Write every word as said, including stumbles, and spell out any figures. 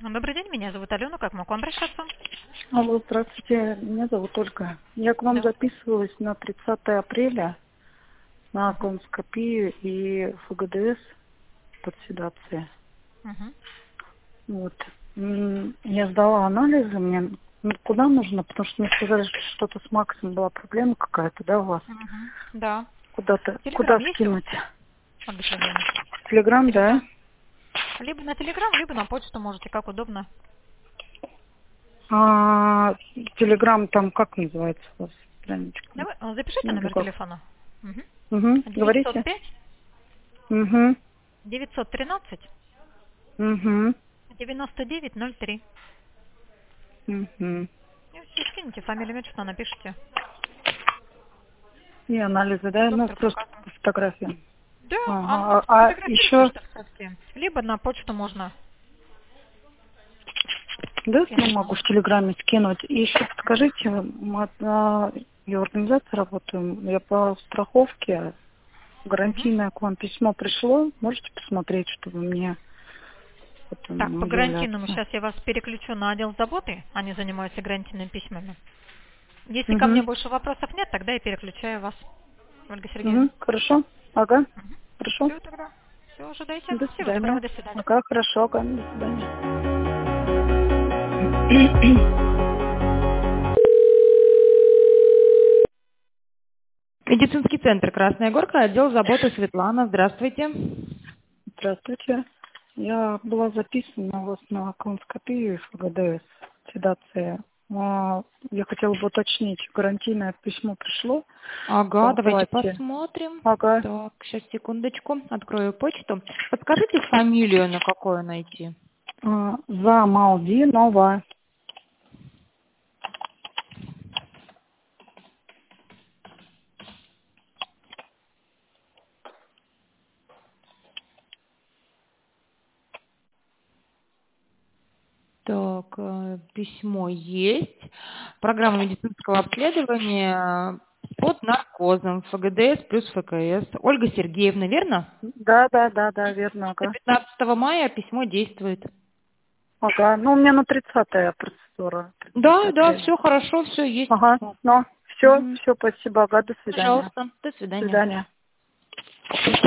Добрый день, меня зовут Алена. Как могу обращаться? Алло, здравствуйте, меня зовут Ольга. Я к вам Да. записывалась на тридцатое апреля на Мгм. колоноскопию и ФГДС под седацией. Мгм. Вот. М, Я сдала анализы, мне ну, куда нужно, потому что мне сказали, что что-то с Максом была проблема какая-то, да, у вас? Мгм. Да. Куда-то, куда Телеграм есть у вас, скинуть? Ольга Сергеевна? Телеграм, да? Телеграм. Либо на Телеграм, либо на почту можете, как удобно. А, Телеграм там как называется у вас страничка? Давай, э, запишите Ну, или номер как? телефона. Мгм. Угу, девятьсот говорите? пять Угу, девятьсот тринадцать угу, девяносто девять ноль три. угу. И все, скиньте фамилию, имя, что напишите. И анализы, да? Ну, Доктор просто показан. по фотографиям. Да, а ну, Ага. А, а сфотографируйте, еще, что совсем. Либо на почту можно да, я скинуть могу номер. в Телеграме скинуть. И еще подскажите, мы, а, я в организации работаю, я по страховке, Мгм. гарантийное к вам письмо пришло. Можете посмотреть, чтобы мне Так, потом по гарантийному являться? сейчас я вас переключу на отдел заботы. Они занимаются гарантийными письмами. Если ко мне Угу. больше вопросов нет, тогда я переключаю вас, Ольга Сергеевна. Угу. Хорошо. Ага. Угу. Хорошо. Все тогда. Все, ожидайте. До Всего свидания. доброго, до свидания. Ага, хорошо, ага, до свидания. Медицинский центр «Красная Горка», отдел заботы Светлана. Здравствуйте. Здравствуйте. Я была записана у вас на колоноскопию ФГДС, седация. А, Я хотела бы уточнить, гарантийное письмо пришло по Ага, давайте оплате? посмотрим. Ага. Так, сейчас, секундочку, открою почту. Подскажите фамилию, на какую найти? А, Замалдинова. Так, э, письмо есть. Программа медицинского обследования под наркозом, ФГДС плюс ФКС. Ольга Сергеевна, верно? Да, да, да, да, верно, До ага. пятнадцатого мая письмо действует. Ага, ну у меня на тридцатое процедура, Да, тридцатое да, апреля. все хорошо, все есть Ага, письмо. ну, все, Мгм. все, спасибо, ага, до свидания. Пожалуйста, до До свидания. свидания.